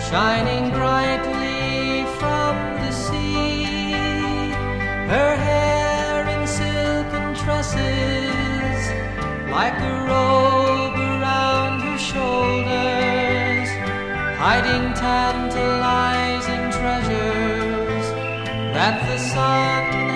shining brightly from the sea, her hair in silken tresses, like a robe around her shoulders, hiding tantalizing treasures that the sun